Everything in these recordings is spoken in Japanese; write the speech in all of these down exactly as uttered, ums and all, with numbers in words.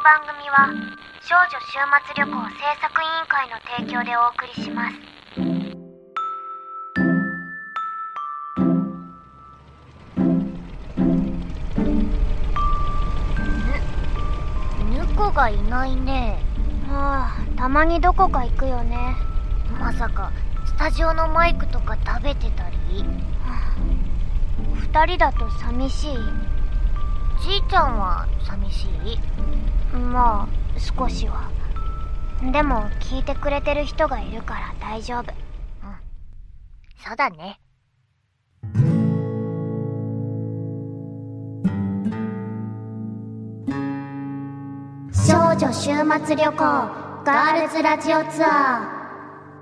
番組は少女週末旅行制作委員会の提供でお送りします。 ぬこがいないね。 はあ、たまにどこか行くよね。 まさかスタジオのマイクとか食べてたり？ はあ、二人だと寂しい。 じいちゃんは寂しい？ まあ少しは。でも聞いてくれてる人がいるから大丈夫。うん、 そうだね。 少女週末旅行ガールズラジオツアー。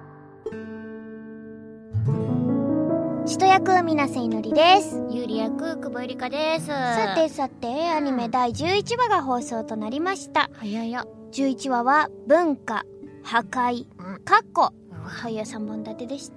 しと役海なせいのりです。 ゆり役久保ゆりかです。 さてさて、アニメだいじゅういちわが放送となりました。 早や。 じゅういちわは文化、破壊、過去というさんぼん立てでした。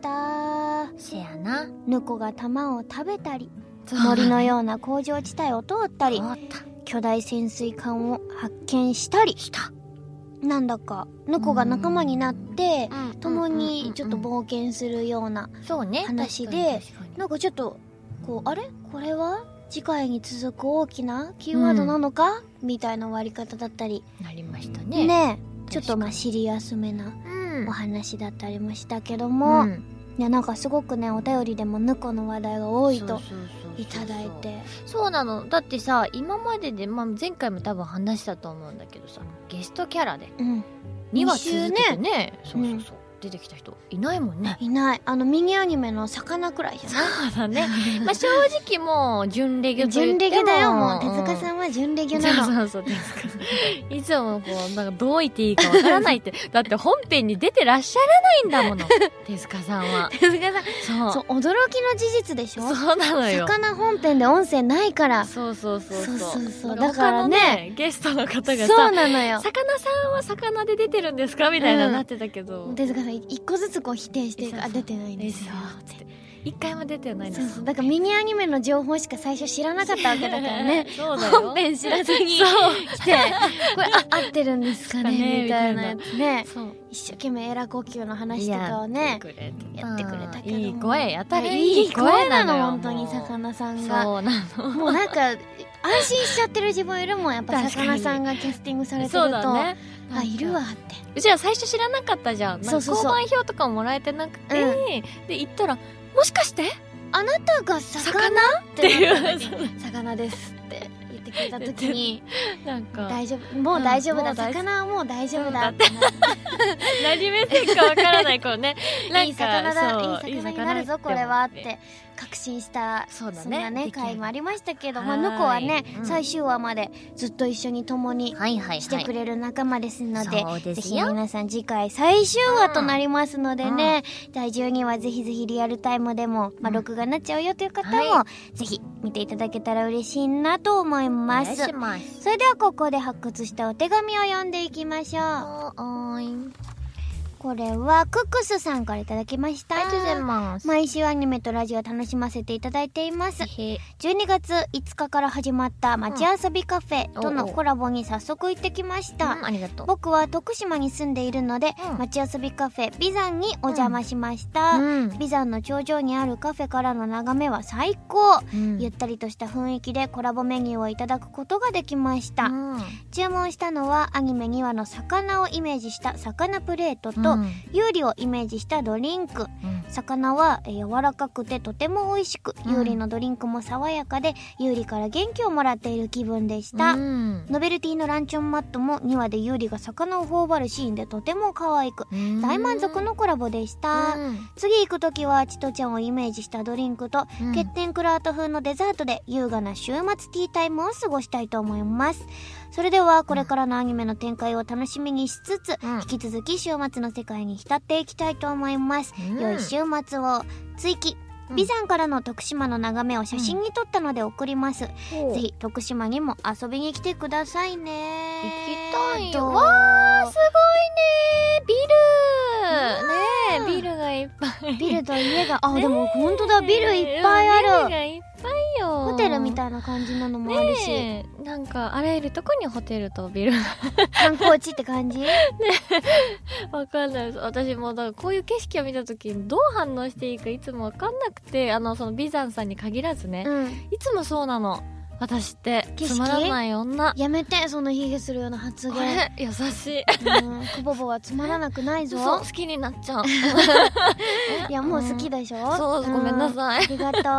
せやな。 ぬこが玉を食べたり、森のような工場地帯を通ったり、巨大潜水艦を発見したりした。なんだかぬこが仲間になって共にちょっと冒険するような話で、なんかちょっとこう、あれこれは次回に続く大きなキーワードなのか、うん、みたいな終わり方だったりなりましたね。 ねえ、ちょっとまあシリアスめなお話だったりもしたけども、うん、いやなんかすごくね、お便りでもぬこの話題が多いといただいて。 そうなの。だってさ、今までで、まあ、前回も多分話したと思うんだけどさ、ゲストキャラでにわ続けてね、ね、そうそうそう、うん、出てきた人いないもんね。 いない。あのミニアニメの魚くらいじゃない。 そうだね。まあ正直もう準レギュと言っても準レギュだよ。もう手塚さんは準レギュなの。 そうそうそう、手塚さんいつもこうなんかどう言っていいかわからないってだって本編に出てらっしゃらないんだもの手塚さんは。 手塚さん、そう、そう、驚きの事実でしょ。 そうなのよ。 魚本編で音声ないから。 そうそうそうそうそうそうそう。だからね、 ゲストの方がさ、 そうなのよ。 魚さんは魚で出てるんですかみたいななってたけど、 手塚さん一個ずつこう否定して、あ、出てないんですよって一回も出てないんです。 そうそう、だからミニアニメの情報しか最初知らなかったわけだからね。 そうだよ。 本編知らずに来て、これあ合ってるんですかねみたいなやつね。一生懸命エラ呼吸の話とかをねやってくれたけど、 いい声、やたらいい声なの本当に魚さんが。 そうなの。 もうなんか安心しちゃってる自分いるもん、やっぱ魚さんがキャスティングされてると。あ、いるわって。 うちら最初知らなかったじゃん。そうそうそう。交番表とかももらえてなくて、うん、で行ったらもしかしてあなたが魚っていう魚ですって言ってくれた時になんか大丈夫、もう大丈夫だ、うん、魚はもう大丈夫だって何目線かわからないこうね、 いい魚だ、いい魚になるぞこれはって確信した、そうだね、そんなね回もありましたけど、まあぬこはね、うん、最終話までずっと一緒に共にしてくれる仲間ですので、はいはいはい、ぜひ皆さん次回最終話となりますのでね、うん、だいじゅうにわぜひぜひリアルタイムでも、まあ、録画になっちゃうよという方も、はい、ぜひ見ていただけたら嬉しいなと思います。お願いします。それではここで発掘したお手紙を読んでいきましょう。おーい。これはクックスさんからいただきました。 ありがとうございます。 毎週アニメとラジオを楽しませていただいています。じゅうにがついつかから始まった街遊びカフェとのコラボに早速行ってきました。 うん、ありがとう。 僕は徳島に住んでいるので、うん、街遊びカフェ美山にお邪魔しました。うん、美山の頂上にあるカフェからの眺めは最高、うん、ゆったりとした雰囲気でコラボメニューをいただくことができました。うん、注文したのはアニメにわの魚をイメージした魚プレートと、うん、ユーリをイメージしたドリンク、うん、魚は柔らかくてとても美味しく、うん、ユーリのドリンクも爽やかでユーリから元気をもらっている気分でした。うん、ノベルティのランチョンマットもにわでユーリが魚を頬張るシーンでとても可愛く、うん、大満足のコラボでした。うん、次行くときはチトちゃんをイメージしたドリンクと、うん、欠点クラート風のデザートで優雅な週末ティータイムを過ごしたいと思います。それではこれからのアニメの展開を楽しみにしつつ、うん、引き続き週末の世界に浸っていきたいと思います。うん、良い週末を。追記、うん、美山からの徳島の眺めを写真に撮ったので送ります。うん、ぜひ徳島にも遊びに来てくださいね。 行きたいよ。わー、すごいね、ビルねえ、ビルがいっぱい。 ビルと家が、あ、でも本当だ、ビルいっぱいある。 ビルがいっぱいよ。 ホテルみたいな感じなのもあるし、 ねえ、なんかあらゆるとこにホテルとビル観光地って感じね。 わかんないです。私もだからこういう景色を見た時にどう反応していいかいつもわかんなくて、あのその美山さんに限らずね、うん、いつもそうなの。私ってつまらない女。 やめて、その卑下するような発言。 あれ優しい。 うん、クボボはつまらなくないぞ。 そう、好きになっちゃう。 いや、もう好きでしょ、うん、 そう、ごめんなさい。 ありがとう。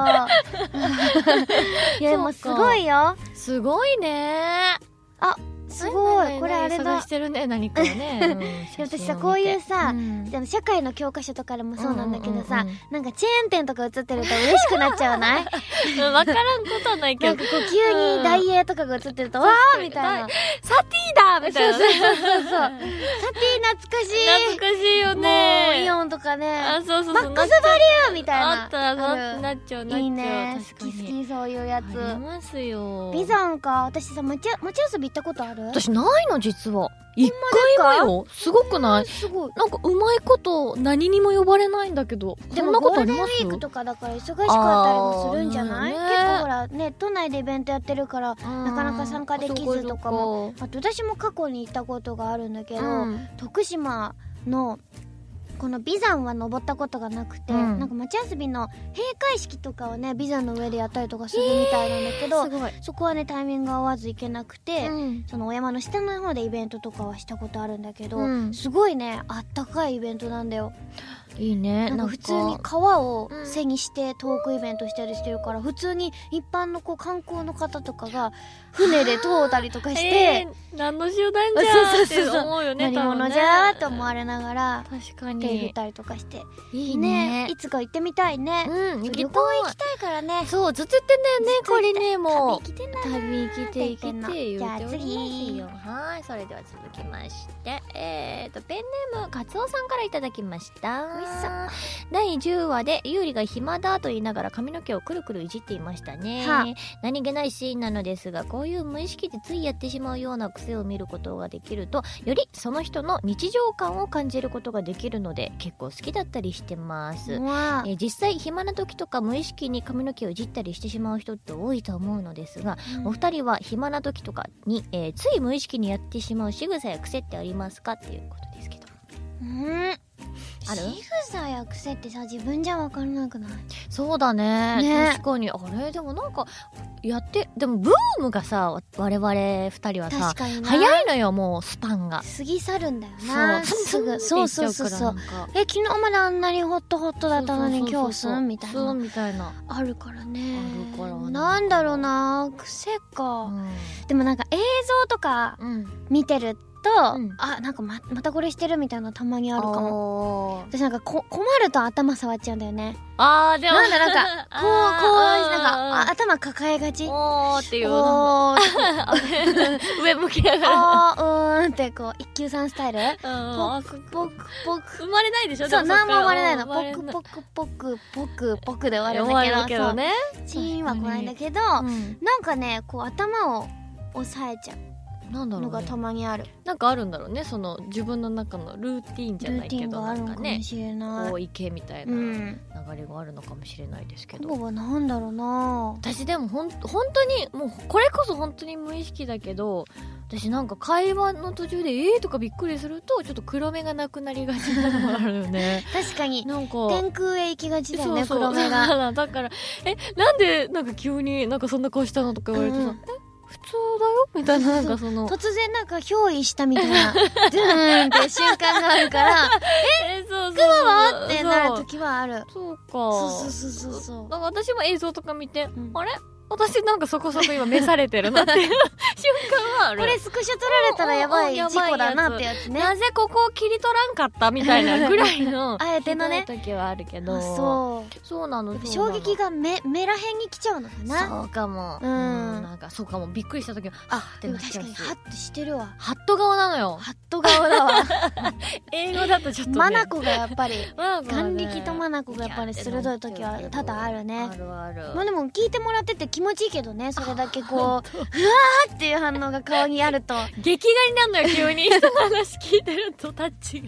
いや、でもすごいよ。 すごいね。 あ、すごい。これあれだ。 探してるね、何かをね。 うん、私さ、こういうさ、うん、でも社会の教科書とかでもそうなんだけどさ、うんうんうん、なんかチェーン店とか映ってると嬉しくなっちゃうない？ わからんことはないけど。 なんかこう急にダイエーとかが映ってると、わーみたいな。 サティだみたいな。 そうそうそうそう。サティ懐かしい。 懐かしいよね。 もうイオンとかね。 あ、そうそうそう。 マックスバリューみたいな。 あったらなっちゃうなっちゃう。いいね。 好き好き、そういうやつ。 ありますよ。 美山か。私さ、街遊び行ったことある？ 私ないの実は。一回目よ。すごくない？ すごい。 なんかうまいこと何にも呼ばれないんだけど。 でもゴールデンウィークとかだから忙しかったりもするんじゃない？結構ほらね、都内でイベントやってるからなかなか参加できずとかも。あと私も過去に行ったことがあるんだけど、徳島のこの美山は登ったことがなくて、うん、なんか街遊びの閉会式とかをね美山の上でやったりとかするみたいなんだけど、えー、そこはねタイミング合わず行けなくて、うん、そのお山の下の方でイベントとかはしたことあるんだけど、うん、すごいねあったかいイベントなんだよ。 いいね。 なんか普通に川を背にしてトークイベントしたりしてるから、うん、普通に一般のこう観光の方とかが船で通ったりとかして、 えー、何の集団じゃーって思うよね。 何者じゃーって思われながら確かに手振ったりとかしていいね。 いつか行ってみたいね。 うん、 旅行行きたいからね。 そうずっと言ってんだよね。これねもう旅来てない旅来て生きて言ってじゃあ次よ。はい、それでは続きましてえーとペンネームカツオさんからいただきました。 おいしそう。 だいじゅうわでユーリが暇だと言いながら髪の毛をくるくるいじっていましたね、はあ、何気ないシーンなのですがこういう無意識でついやってしまうような癖を見ることができるとよりその人の日常感を感じることができるので結構好きだったりしてます、 わあ、 えー、実際暇な時とか無意識に髪の毛をいじったりしてしまう人って多いと思うのですが、うん、お二人は暇な時とかに、えー、つい無意識にやってしまう仕草や癖ってありますかっていうことですけど。 うんある？ 仕草や癖ってさ自分じゃ分からなくない？ そうだ ね, ね確かに。あれでもなんかやってでもブームがさ我々ふたりはさ早いのよ。もうスパンが過ぎ去るんだよな。そうすぐそうそうそうそうえ昨日まであんなにホットホットだったのに今日すんみたいなみたいなあるからね。 あるからね。 なんだろうな癖か、うん、でもなんか映像とか見てると、うん、あなんか ま, またこれしてるみたいなたまにあるかも。私なんかこ困ると頭触っちゃうんだよね。 あーでもなんだなんかこうこうなんか頭抱えがち。 おーっていうおー上向きながらあーうーんってこう一級さんスタイル。 ポクポクポク生まれないでしょ。 そう何も生まれないの。ポクポクポクポクポクで終わるんだけど、 けどねチーンは来ないんだけど、うん、なんかねこう頭を押さえちゃうなんだろう、ね、 のがたまにある。 なんかあるんだろうね。その自分の中のルーティーンじゃないけどなんかねこういけみたいな流れがあるのかもしれないですけど、 ここはなんだろうな。 私でもほん本当にもうこれこそ本当に無意識だけど私なんか会話の途中でえーとかびっくりするとちょっと黒目がなくなりがちなのもあるよね確かになんか天空へ行きがちだよね。 そうそう黒目がだからえなんでなんか急になんかそんな顔したのとか言われてさ、うんえ普通だよみたいななんかその突然なんか憑依したみたいなドゥーンって瞬間があるからええそうそうクマはってなる時はある。 そうかそうそうそうそうそう。 だから私も映像とか見て、うん、あれ私なんかそこそこ今召されてるなっていう瞬間はある。 これスクショ撮られたらやばい事故だなってやつね。 なぜここを切り取らんかったみたいなぐらいのあえてのね時はあるけどそうそうなの。 衝撃が目目らへんに来ちゃうのかな。 そうかも、うん、うんなんかそうかもびっくりした時はあでも確かにハッとしてるわ。 ハット顔なのよ。 ハット顔だわ英語だとちょっとねマナコがやっぱり眼力とマナコがやっぱり鋭い時は多々あるね。 あるある。 まあでも聞いてもらってて気持ちいいけどね。それだけこううわーっていう反応が顔にあると劇画になるのよ急に人の話聞いてるとタッチが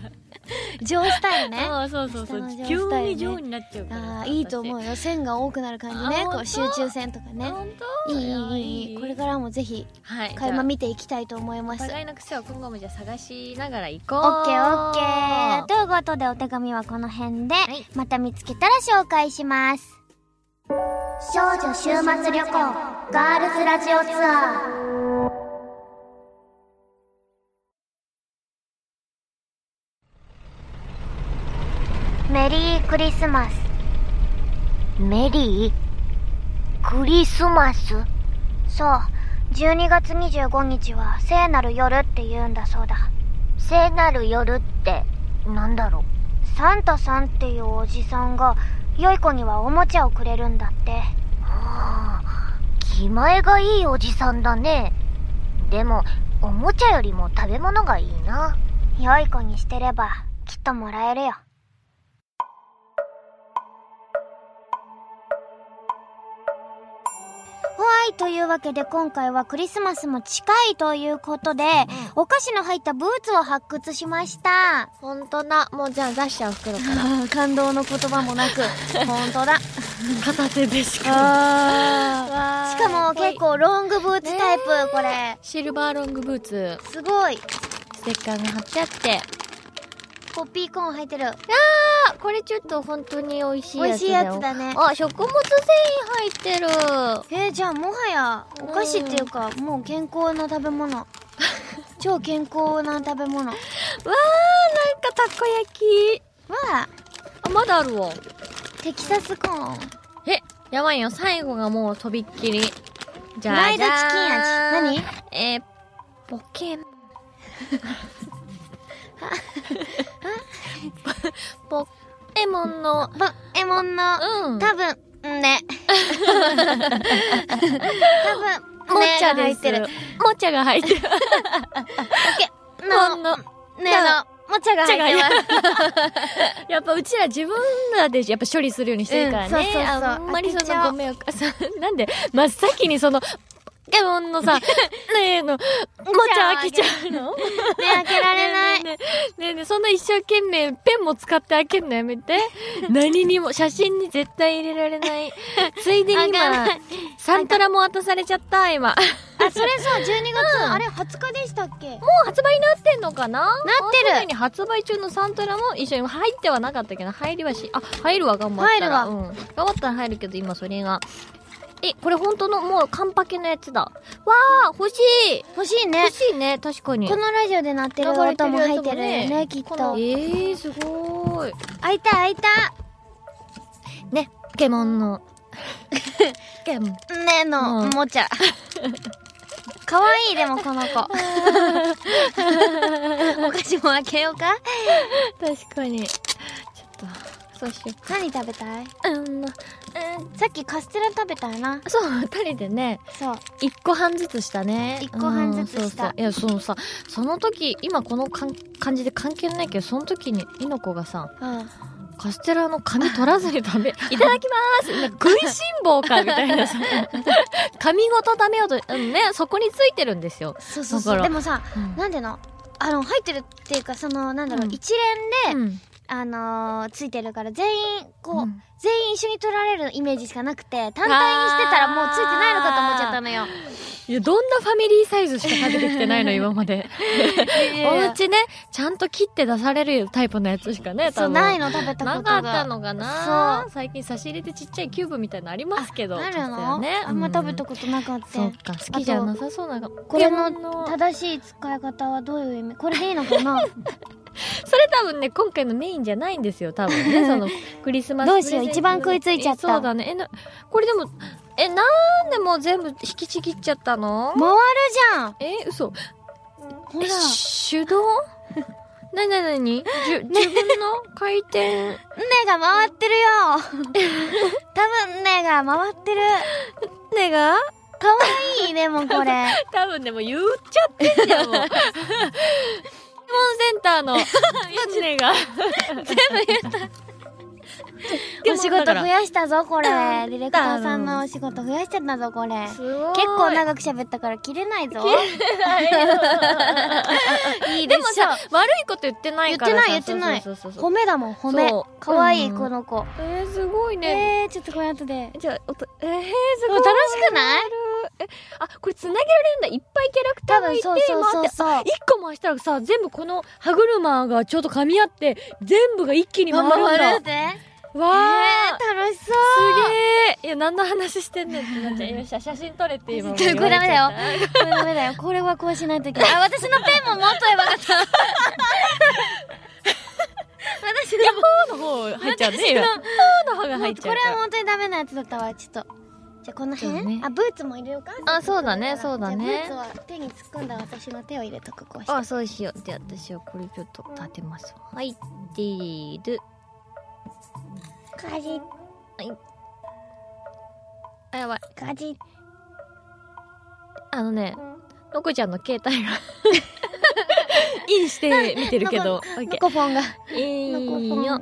ジョースタイルね。 あそうそうそう、 下の急上スタイルねに上になっちゃうから。 あーいいと思うよ。線が多くなる感じね。 あこう集中線とかね。 本当いいいいいいいい。これからもぜひはい垣間見ていきたいと思います。 お互いの癖を今後もじゃあ探しながら行こう。 オッケーオッケー。ということでお手紙はこの辺で、 はいまた見つけたら紹介します。少女週末旅行ガールズラジオツアー。メリークリスマス。メリークリスマス？そう、じゅうにがつにじゅうごにちは聖なる夜って言うんだそうだ。聖なる夜ってなんだろう。サンタさんっていうおじさんが良い子にはおもちゃをくれるんだって。はあ、気前がいいおじさんだね。でもおもちゃよりも食べ物がいいな。良い子にしてればきっともらえるよ。はい、というわけで今回はクリスマスも近いということで、うん、お菓子の入ったブーツを発掘しました。 ほんとだ。もうじゃあ出しちゃう袋から感動の言葉もなくほんとだ片手でしかしかも結構ロングブーツタイプ、ね、これシルバーロングブーツすごい。 ステッカーが貼ってあってポッピーコーン入ってる。 あー、これちょっと本当に美味しいやつだよ。 美味しいやつだね。 あ、食物繊維入ってる。 えー、じゃあもはやお菓子っていうか、うん、もう健康な食べ物超健康な食べ物。わー、なんかたこ焼き。 わー、あ、まだあるわ。 テキサスコーン。 え、やばいよ。最後がもうとびっきり。じゃあフライドチキン味。何？ えー、ポケモンポケモンのポケモンの、うん、多分ね多分もちゃです。入ってる。もちゃが入ってる。ポケモンのねのもちゃが入ってますやっぱうちら自分らでやっぱ処理するようにしてるからね、うん、 そうそうそう。 あんまりそのご迷惑なんで真っ先にそのポケモンのさ、ねえの、もちゃ開けちゃうのねえ、開けられない。 ねえねえねえ、そんな一生懸命ペンも使って開けるのやめて。何にも、写真に絶対入れられない。ついでに今、サントラも渡されちゃった、今。 あ、それさ、じゅうにがつ、うん、あれはつかでしたっけ？もう発売になってんのかな？なってる。 に発売中のサントラも一緒に入ってはなかったけど、入りはし、あ、入るわ、頑張ったら。 入るわ。 うん。頑張ったら入るけど、今それが。え、これ本当のもうカンパケのやつだ。わー、欲しい。 欲しいね。 欲しいね、確かに。 このラジオで鳴ってる音も入ってるね、ねきっと。 えー、すごーい。 開いた、開いた。 ね、ポケモンの。ポケモン。 ねの、おもちゃ。かわいい、でもこの子。お菓子も開けようか。 確かに。ちょっと。そうしよう。 何食べたい？ うん、うん、 さっきカステラ食べたよな。 そう、二人でね。 そう。 一個半ずつしたね。 一個半ずつした。 そうそう。いや、そのさ、その時、今このかん感じで関係ないけど、その時に、いの子がさ、うん、カステラの紙取らずに食べ、いただきまーすなんか食いしん坊かみたいなさ、紙ごと食べようと、うん、ね、そこについてるんですよ。 そうそうそう。でもさ、うん、なんでのあの、入ってるっていうか、その、なんだろう、うん、一連で、うんあのー、ついてるから全員こう、うん、全員一緒に取られるイメージしかなくて単体にしてたらもうついてないのかと思っちゃったのよ。 いや、どんなファミリーサイズしか食べてきてないの今までおうちねちゃんと切って出されるタイプのやつしかね多分そうないの食べたことがなかったのかな。そう最近差し入れてちっちゃいキューブみたいなのありますけど。 あるの、ね、あんま食べたことなかった、 うん、そっか好きじゃなさそうな。 これの正しい使い方はどういう意味？これでいいのかなそれ多分ね今回のメインじゃないんですよ多分ねそのクリスマスどうしよう一番食いついちゃった。 そうだね。えなこれでもえなんでもう全部引きちぎっちゃったの？ 回るじゃん。 え嘘ほら手動なになになにじゅ自分の回転根が回ってるよ多分根が回ってる。 根がかわいいねもうこれ多分でも言っちゃってんじゃんもうセンターの根が全部言ったお仕事増やしたぞこれ。ディレクターさんのお仕事増やしちゃったぞこれ。 すごい。 結構長く喋ったから切れないぞ。 切れないよ。 いいでしょ。 でもさ、悪いこと言ってないからさ。 言ってない言ってない。 そうそうそうそう褒めだもん褒め。かわいいうんこの子。 えー、すごいね。 えー、ちょっとこれ後で。 じゃあ、おとえー、すごい。 楽しくない？ え、あ、これ繋げられるんだ。いっぱいキャラクターがいて、 そうそうそうそう。 回って一個回したらさ、全部この歯車がちょうど噛み合って、全部が一気に回るんだ。 回るで。 わー、 えー、楽しそう。 すげー。いや、何の話してんねんってなっちゃう。よっしゃ、写真撮れって今。 これダメだよ。これダメだよ。これはこうしないといけない。あ、私のペンももっとやばかった。私のヤッホーの方入っちゃうね。今。ヤッホーの方が入っちゃうから。 これは本当にダメなやつだったわ。ちょっと。じゃあこの辺、 ね、 あ、ブーツも入れようか。 あ、そうだね、そうだね。 じゃあブーツは手に突っ込んだ私の手を入れとく。こうして。 あ、そうしよう。じゃあ私はこれちょっと立てます。はい、でーる。 カジ。 はい。あ、やばい。 カジ。 あのね、のこちゃんの携帯がインして見てるけど、 ノコフォンが。 いいよ。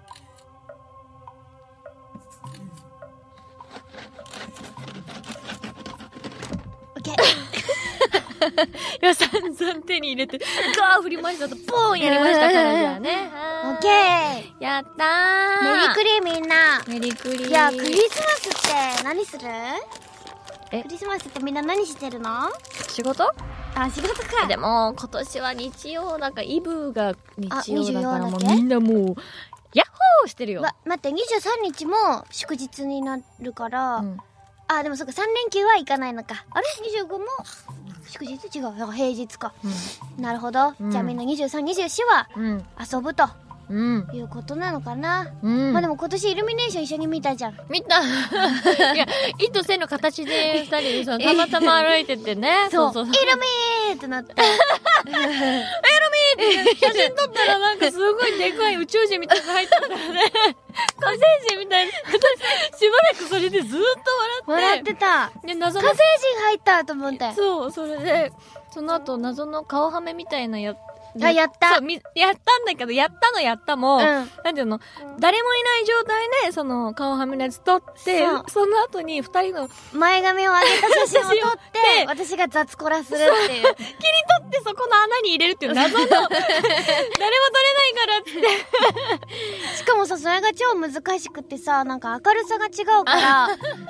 いや、散々手に入れて、ガー振りましたと、ポーンやりましたから、じゃあね。 オッケー。 やったー。 メリクリみんな。 メリクリ。 いや、クリスマスって何する？ え？ クリスマスってみんな何してるの？ 仕事？ あ、仕事か。 でも、今年は日曜なんか、イブが日曜だからもうあにじゅうよだけみんなもう、ヤッホーしてるよ。 わ、待って、にじゅうさんにちも祝日になるから、 うん、 あ、でもそっか、さん連休は行かないのか。あれ ?にじゅうごも祝日違う。だから平日か。 うん、 なるほど。 うん、 じゃあみんなにじゅうさん、にじゅうよんはうん、 遊ぶと。 うん。 いうことなのかな。 うん。 まあでも今年イルミネーション一緒に見たじゃん。 見た。いや、いとせの形で二人でそのたまたま歩いててね。 そう。 そうそうそう。 イルミーってなって。イルミーって写真撮ったらなんかすごいでかい宇宙人みたいなの入ってたからね。火星人みたいな。私、しばらくそれでずーっと笑って。 笑ってた。 で、謎の。 火星人入ったと思って。 そう、それで、その後謎の顔はめみたいなやあ、やった。 そう、み、やったんだけど、やったのやったも、うん、なんていうの、うん、誰もいない状態で、その、顔はめのやつ撮って、そ, その後に二人の、 前髪を上げた写真を撮って、私が雑コラするっていう。 切り取ってそこの穴に入れるっていう謎の、誰も撮れないからって。 しかもさ、それが超難しくてさ、なんか明るさが違うから、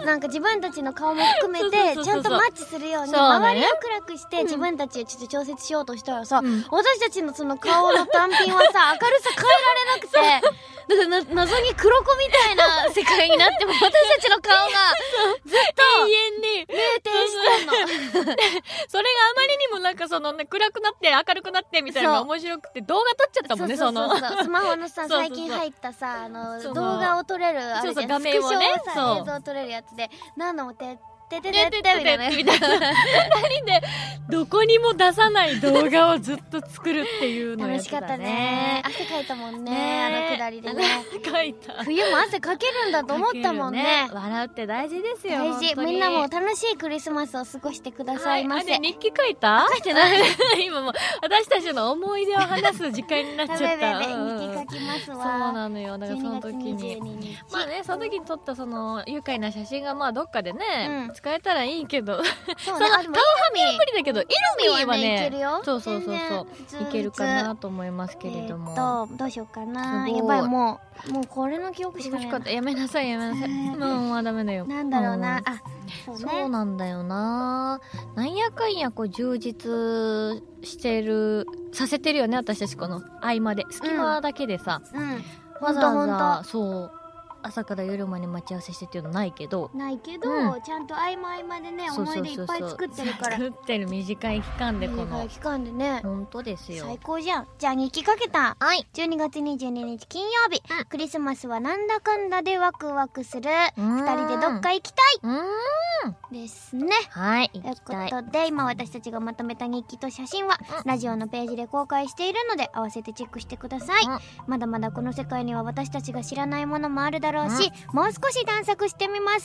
なんか自分たちの顔も含めて、ちゃんとマッチするように、周りを暗くして、自分たちをちょっと調節しようとしたらさ、うん、私たちのその顔の単品はさ、明るさ変えられなくて、だからな謎に黒子みたいな世界になっても、私たちの顔がずっと永遠に酩酊してんの。 それがあまりにもなんかそのね、暗くなって明るくなってみたいなのが面白くて動画撮っちゃったもんね、その。 そうそうそう。スマホのさ、最近入ったさ、あの、動画を撮れる、あれじゃん、画面をね、スクショをさ、映像撮れるやつで、何度もて、てててててみたいな。みたいな。 二人で、どこにも出さない動画をずっと作るっていうのやつだね。 楽しかったね。汗かいたもんね、あのくだりでね。 汗かいた。 冬も汗かけるんだと思ったもんね。 笑うって大事ですよ。 大事。みんなも楽しいクリスマスを過ごしてくださいませ。 日記書いた？ 書いてない。 今もう、私たちの思い出を話す時間になっちゃった。 日記書きますわ。 そうなのよ。だからその時に。まあね、その時に撮ったその、愉快な写真がまあどっかでね、使えたらいいけど。 そうね。顔はめは無理だけど、イルミはね、 いけるよ。 そうそうそうそう。いけるかなと思いますけれども。 えっと、どうしようかな。やばい、もう、もうこれの記憶しかない。 やめなさい、やめなさい。もうダメだよ。 なんだろうな。あ、 そうなんだよな。なんやかんやこう充実してる、させてるよね、私たちこの合間で。隙間だけでさ。 うん。 わざわざ、そう。朝から夜まで待ち合わせしてっていうのないけどないけど、うん、ちゃんと合間合間でね思い出いっぱい作ってるから作ってる短い期間でこの短い期間でね本当ですよ最高じゃん。じゃあ日記かけた、 はい、 じゅうにがつにじゅうににち金曜日、うん、クリスマスはなんだかんだでワクワクするふたりでどっか行きたいうんですね。 はいということで今私たちがまとめた日記と写真は、うん、ラジオのページで公開しているので合わせてチェックしてください、うん、まだまだこの世界には私たちが知らないものもあるだろうし、うん、もう少し探索してみます。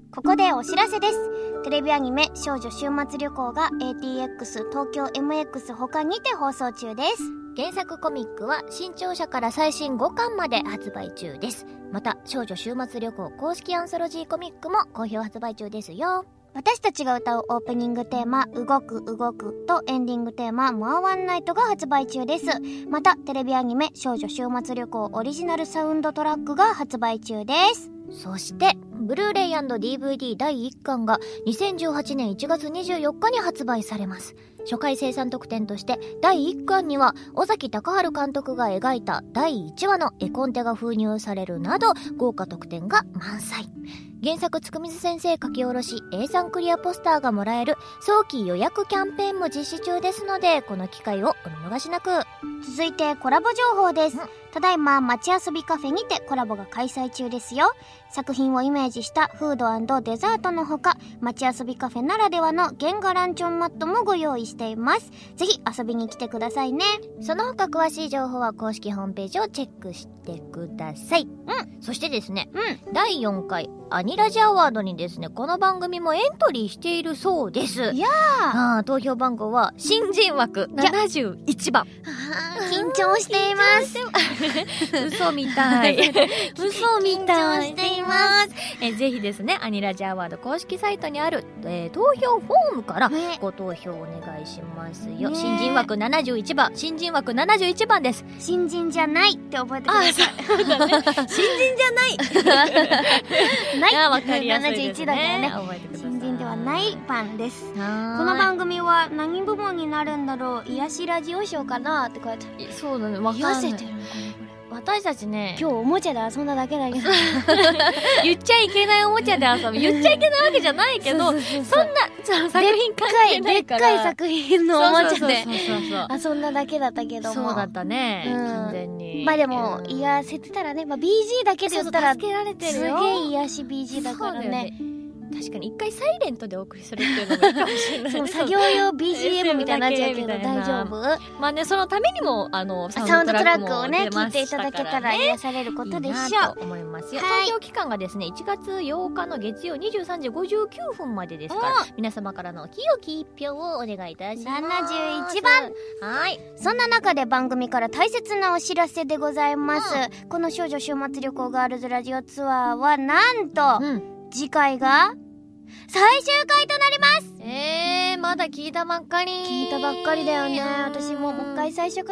ここでお知らせです。テレビアニメ少女週末旅行が エーティーエックス 東京 エムエックス 他にて放送中です。 原作コミックは新潮社から最新ごかんまで発売中です。また少女週末旅行公式アンソロジーコミックも好評発売中ですよ。 私たちが歌うオープニングテーマ動く動くとエンディングテーマモアワンナイトが発売中です。またテレビアニメ少女週末旅行オリジナルサウンドトラックが発売中です。 そしてブルーレイ&ディーブイディー だいいっかんがにせんじゅうはちねんいちがつにじゅうよっかに発売されます。初回生産特典としてだいいっかんには尾崎貴治監督が描いただいいちわの絵コンテが封入されるなど豪華特典が満載。原作つくみず先生書き下ろし エースリー クリアポスターがもらえる早期予約キャンペーンも実施中ですのでこの機会をお見逃しなく。 続いてコラボ情報です。ただいま街遊びカフェにてコラボが開催中ですよ。作品をイメージしたフード&デザートのほか街遊びカフェならではの原画ランチョンマットもご用意しています。ぜひ遊びに来てくださいね。 その他詳しい情報は公式ホームページをチェックしてください。 うん。 そしてですね、 うん、 だいよんかいアニラジアワードにですねこの番組もエントリーしているそうです。 いやーあ投票番号は新人枠ななじゅういちばん。 緊張しています嘘みたい嘘みたい緊張していますえぜひですねアニラジアワード公式サイトにある、えー、投票フォームからご投票お願いしますよ、ね、新人枠ななじゅういちばん新人枠ななじゅういちばんです。 新人じゃないって覚えてください。 そうだね新人じゃないないあわかりやすいですね。 ななじゅういちだからね覚えてください。 新人ではない版です。ここの番組は何部門になるんだろう。癒しラジオショーかなって書いてある。 そうだねわかんない。 癒せてるのかなこれ。 私たちね今日おもちゃで遊んだだけだけど言っちゃいけないおもちゃで遊ぶ言っちゃいけないわけじゃないけどそうそうそうそうそんなその作品関係ないからでっかい作品のおもちゃでそうそうそうそう遊んだだけだったけどもそうだったね、 うん、 完全にまあでも癒せてたらね、まあ、ビージー だけで言ったらそうそう助けられてるよすげえ癒し ビージー だからね。 確かに一回サイレントでお送りするっていうのもいいかもしれない。 その作業用 ビージーエム みたいになっちゃうけど大丈夫？ まあねそのためにもあのサウンドトラックをね聞いていただけたら癒されることでしょう。 いいなと思いますよ。 はい、 投票期間がですねいちがつようかの月曜にじゅうさんじごじゅうきゅうふんまでですから皆様からの清き一票をお願いいたします。 ななじゅういちばん。 はい。 そんな中で番組から大切なお知らせでございます、うん、この少女週末旅行ガールズラジオツアーはなんと、うん、次回が最終回となります。 えー、まだ聞いたばっかり聞いたばっかりだよね。私ももう一回最初から、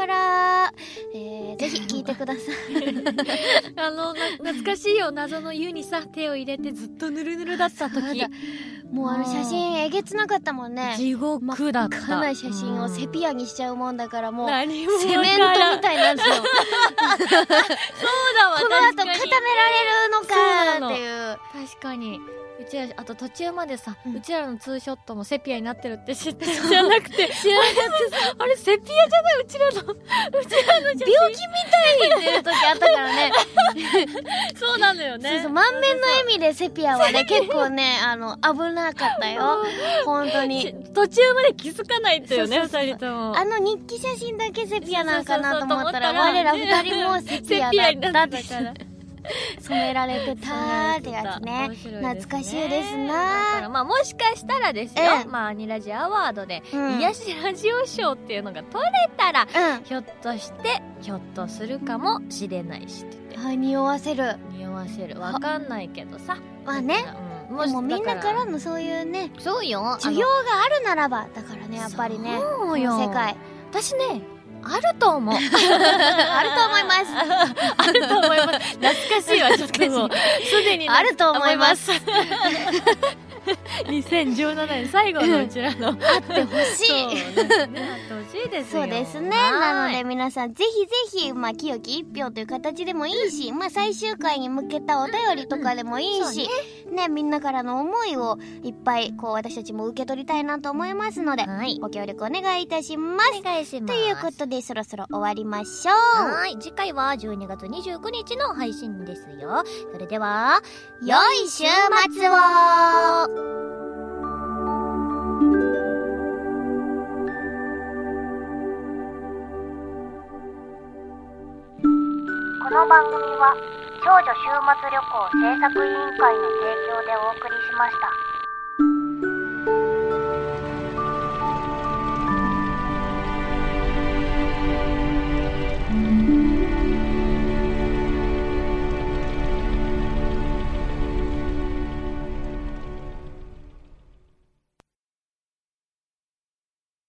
えー、ぜひ聞いてくださいあのな懐かしいよ謎の湯にさ手を入れてずっとぬるぬるだった時もうあの写真えげつなかったもんね。 地獄だった。 真っ赤な写真をセピアにしちゃうもんだからもう何もセメントみたいなんですよそうだわこの後固められるのかっていう確かにうちらあと途中までさ、うん、うちらのツーショットもセピアになってるって知ってるじゃなくて知らなくてあれセピアじゃないうちらのうちらの病気みたいっていう時あったからねそうなのよね。 そうそう満面の笑みでセピアはね結構ねあの危なかったよ本当に途中まで気づかないんだよねふたりとも。 あの日記写真だけセピアなんかなと思ったら我ら二人もセピアだったってから染められてたーってやつね。懐かしいですな。だからまあもしかしたらですよ、うん、まあアニラジアワードで、うん、癒しラジオショーっていうのが取れたら、うん、ひょっとしてひょっとするかもしれないしって言って。 あ、匂わせる匂わせるわかんないけどさまあね、うん、もでもみんなからのそういうねそうよ需要があるならばだからねやっぱりねそうよ世界私ねあると思うあると思いますあると思います懐かしいわちょっともうすでにあると思いますにせんじゅうななねん最後のうちらのあってほしいそうですねあってほしいですよ。 そうですね。なので皆さんぜひぜひまあ清き一票という形でもいいし、まあ最終回に向けたお便りとかでもいいし、うん、ね, ねみんなからの思いをいっぱいこう私たちも受け取りたいなと思いますので、はい、ご協力お願いいたします。 お願いします。 ということでそろそろ終わりましょう。 はい、次回はじゅうにがつにじゅうくにちの配信ですよ。それでは良い週末を。 この番組は少女週末旅行制作委員会の提供でお送りしました。